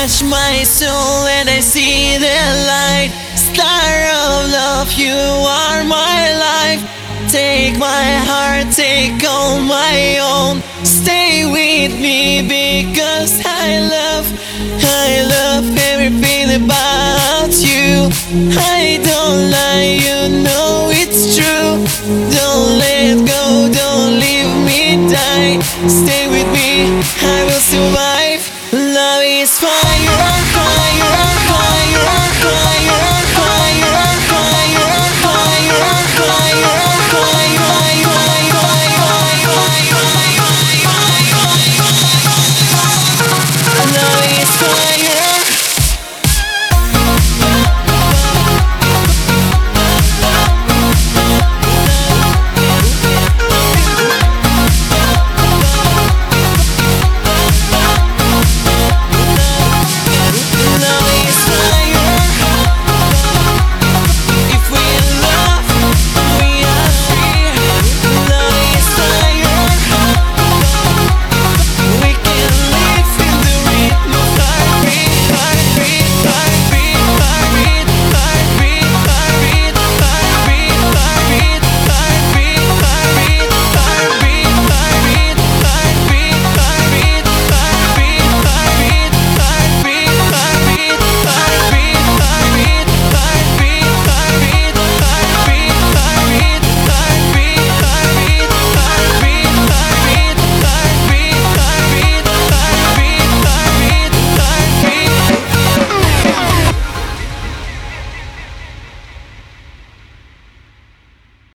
touch my soul and I see the light. Star of love, you are my life. Take my heart, take all my own. Stay with me because I love everything about you. I don't lie, you know it's true. Don't let go, don't leave me die. Stay with me, I will survive. Love is fire.